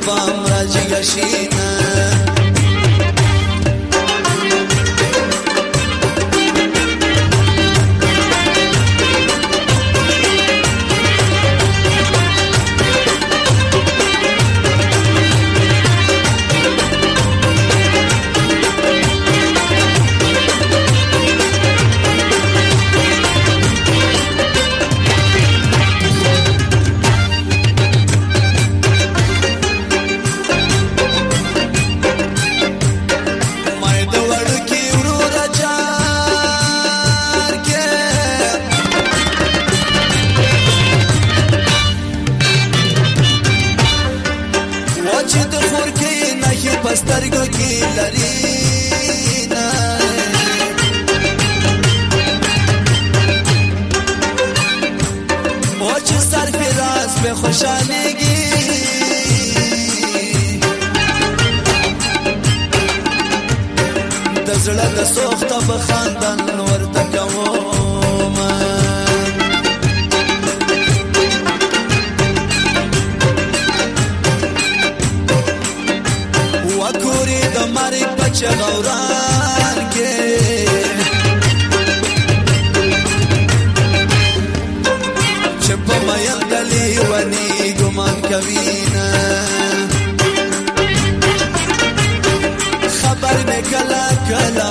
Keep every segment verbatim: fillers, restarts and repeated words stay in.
بام راجګه شینه سترګو کې لري نه او چې سر فراز به خوشالېږي د زړه د سوخته به خاندان ورته کوم چې غوران کې چې په مین دلی ونی ګمان کوي نه خبر مې کله کله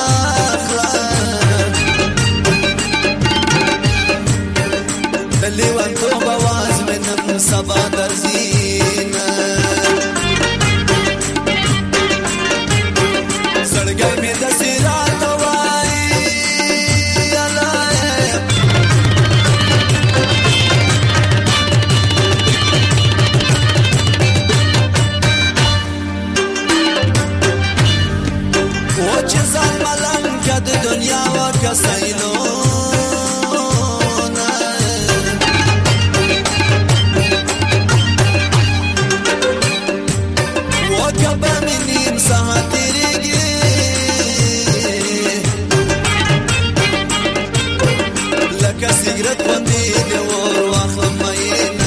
دلی ون تو بواز مې نن سبا درځي دنیا وکسایلو وکبه منیم ساعت تیریږي لکه سیګرټ باندې د اور واخلم مینه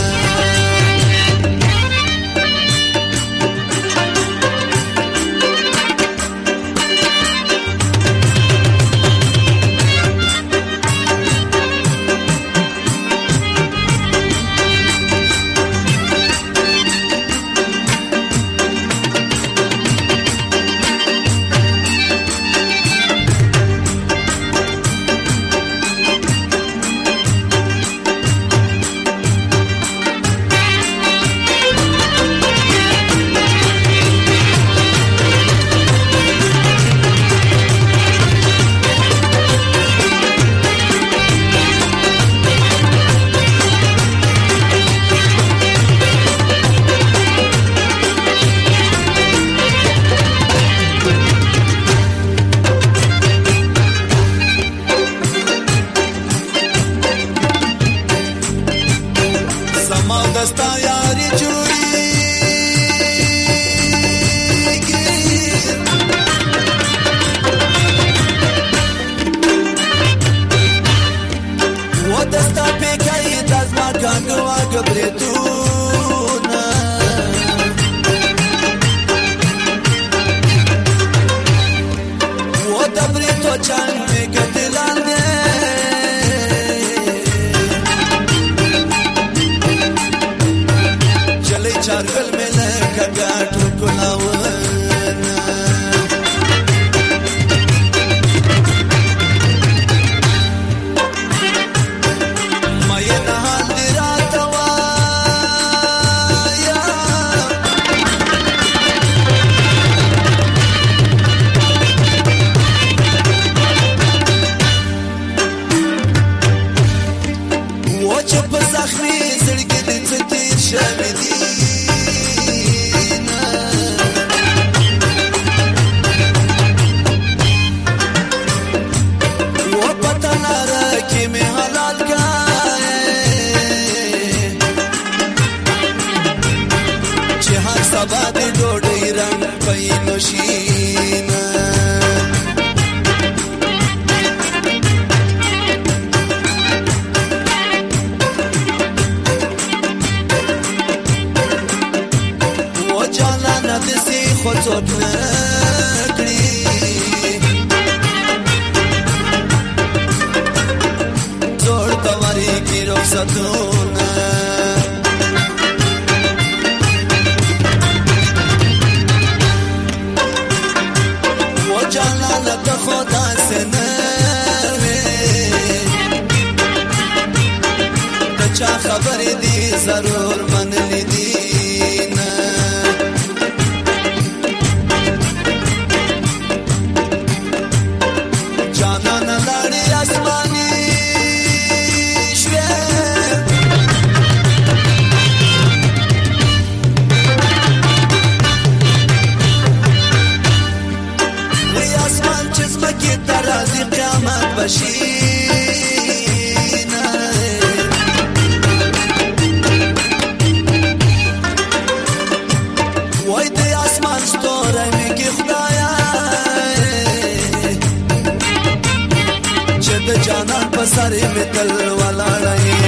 دستا یاری جوړیږي و دستا پیکای دزما کانګو غبرتونه و دبرتو چان می کتلانه چارګل مې لکه ګاټو ګلاونه مې نه حال دې راته وایه و چې په زخمي زړګي دې څه تېر شوي دي سبا دې ډوډۍ رنګ پینو شینه و خبرې دي ضرور منلې دي نه جانان لاړې اسماني شوې وی اسمان چې ځمکې ته راځي قیامت بشي جانان پساري متل ولاړې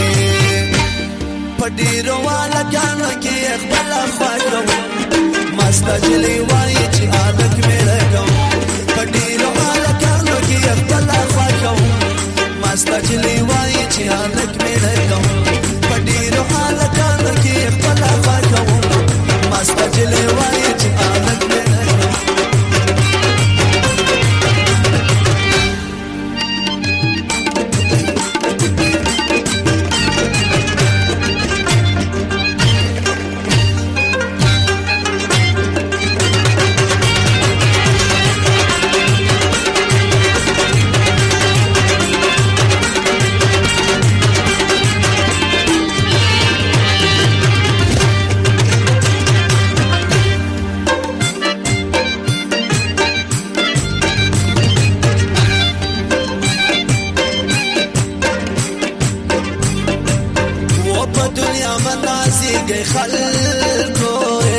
پډيرو والا جان کې خپل خواږه مست جلي وای چې الک مې راګم پډيرو والا جان کې خپل خواږه مست جلي وای چې الک مې راګم پډيرو والا جان کې خپل خواږه مست جلي وای چې الک مې گئی خلکو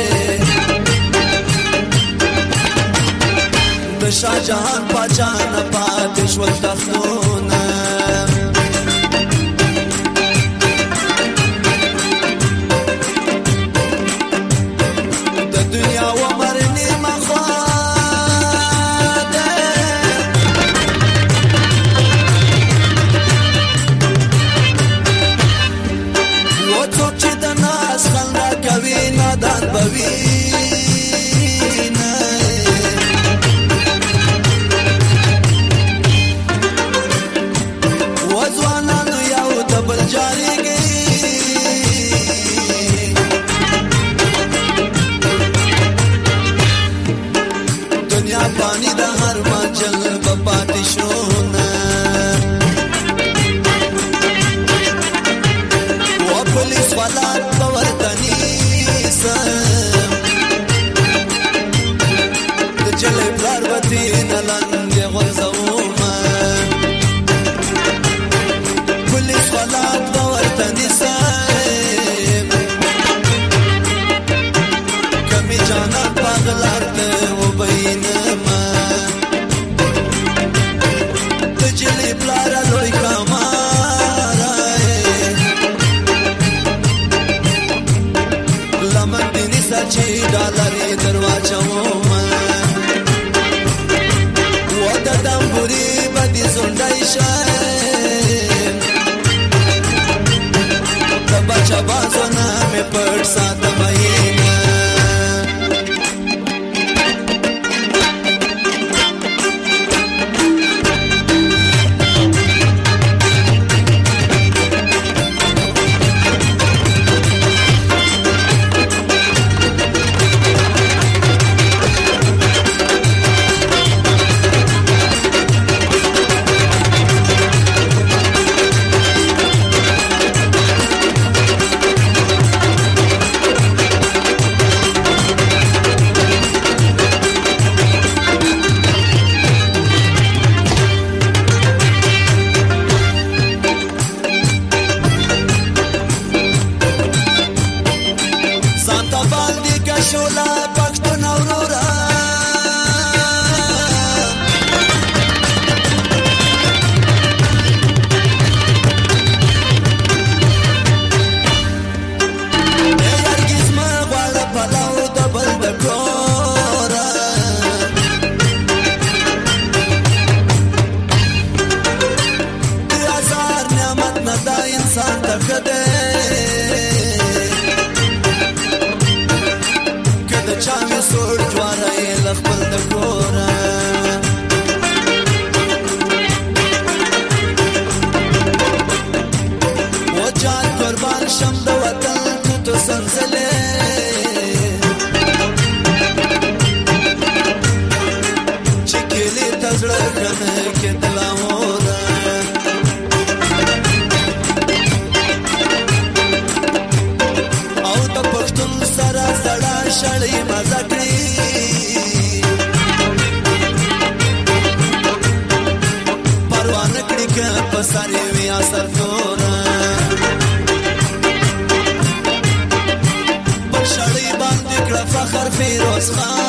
د شاه جهان پاچا نه پاتې شول تختونه د دنیا عمر نیمه خواده و څوک چې د ناس خندا کوي نادان بوي पानी दा हर माचल बपाती शोना वो पुलिस वाला पवर्तनी सा चले पार्वती नलंगे गज़ौमा पुलिस वाला पवर्तनी सा कमी जाना पागलाते वो बहीन डालरी दरवाजा वो दम्बुरी बदी सुंदई बचा बाजोना में पड़ सात महीना شولا پښتون اورورا هرگز ما غواړه پلاو د بل د کورا د هزار نعمت نه دا انسان ته کده چاوي سور جواره لخپل د کورا و جان قربان شم د وطن تو سنزلې چې کلی تزړه کنه کې دلاموره او د پښتون سره زړه شړې مزه کړې پروانه کړې که په ساري وي اثر تورا پر شړې باندې کړه فخر فیروز خان